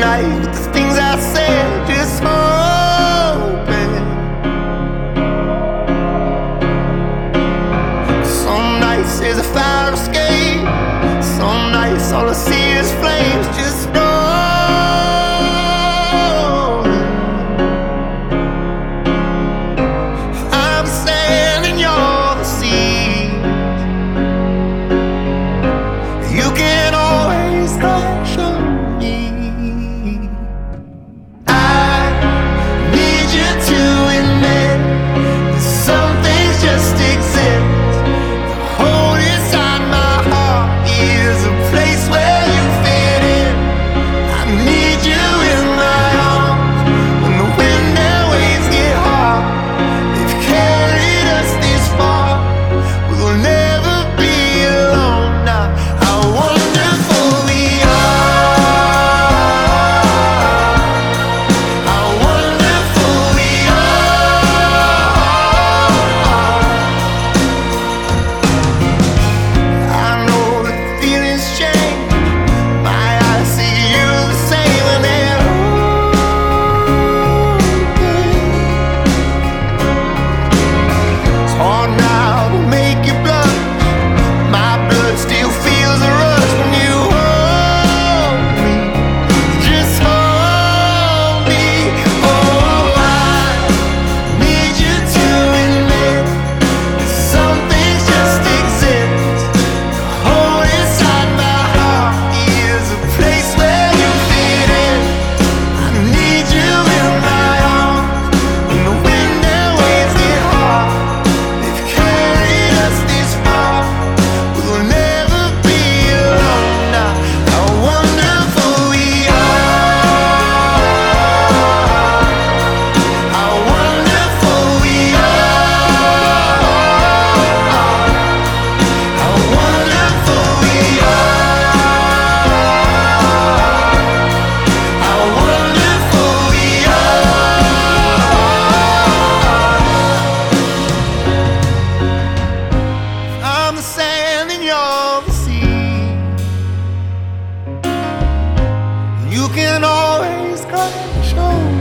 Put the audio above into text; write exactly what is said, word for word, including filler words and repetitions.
life with the things I said, just hoping. Some nights there's a fire escape, some nights all I see is flames, just know I'm the sand and you're the sea. You can always crash on me. I need you to admit that some things just exist. The hole inside my heart is a place where you fit in. I need you in my arms when the wind and waves get hard. They've carried us this far, we'll never be alone now. How wonderful we are, how wonderful we are. I know that feelings change, my eyes see you the same when they're open. It's hard now to make you blush, my blood still feels a rush when you hold me, just hold me. Oh, I need you to admit that some things just exist. The hole inside my heart is a place where you fit in. I need you in my arms when the wind and waves get hard. They've carried us this far, we'll never be alone now. How wonderful we are, how wonderful we are, how wonderful we are, how wonderful we are. I'm the sand and you're the sea. You can always crash on